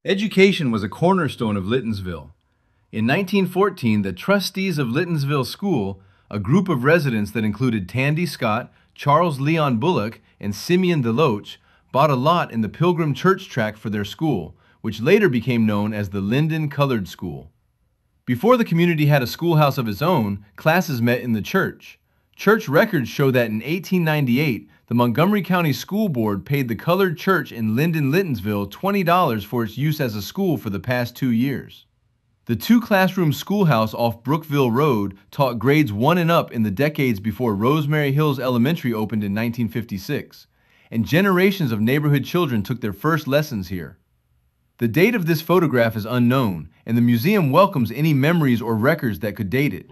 Education was a cornerstone of Littonsville. In 1914, the trustees of Littonsville School, a group of residents that included Tandy Scott, Charles Leon Bullock, and Simeon DeLoach, bought a lot in the Pilgrim Church tract for their school, which later became known as the Linden Colored School. Before the community had a schoolhouse of its own, classes met in the church. Church records show that in 1898, the Montgomery County School Board paid the colored church in Linden-Littonsville $20 for its use as a school for the past 2 years. The two-classroom schoolhouse off Brookville Road taught grades 1 and up in the decades before Rosemary Hills Elementary opened in 1956, and generations of neighborhood children took their first lessons here. The date of this photograph is unknown, and the museum welcomes any memories or records that could date it.